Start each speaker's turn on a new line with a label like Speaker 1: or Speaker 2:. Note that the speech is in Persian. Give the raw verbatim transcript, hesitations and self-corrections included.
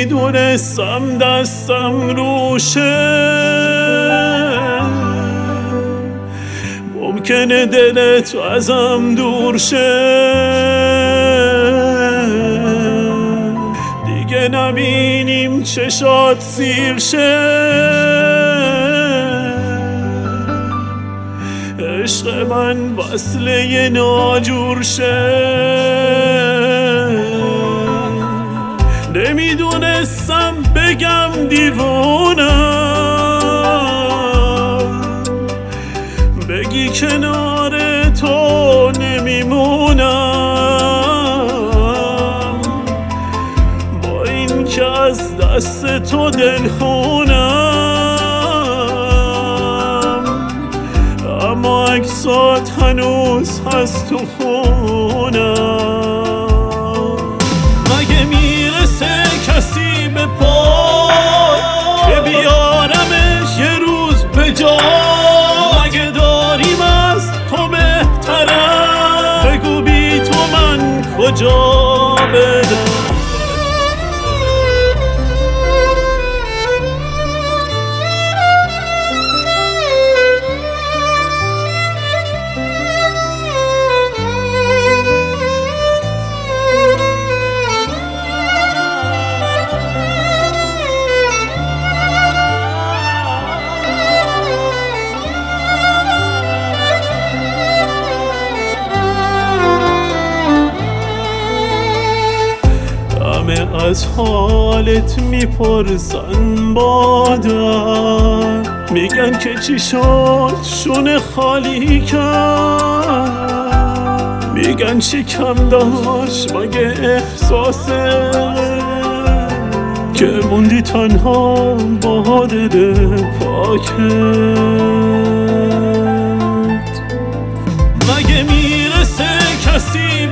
Speaker 1: نمیدونستم دستم روشه، ممکنه دلت ازم دور شه، دیگه نبینیم چشات سیر شه. عشق من وصله ناجور شه، نمیدونستم بگم دیوونم، بگی کنار تو نمیمونم، با این که از دست تو دل خونم، اما عکسات هنوز هست تو خونم. مگه میرسه کسی به پا که بیارمش یه روز به جا؟ مگه داریم از تو بهترم؟ بگو بی تو من کجا بدم؟ همه از حالت میپرسن بادر، میگن که چی شد شونه خالی کرد، میگن چی کم داشت مگه احساسه که موندی تنها با دل پاکت. مگه میرسه کسی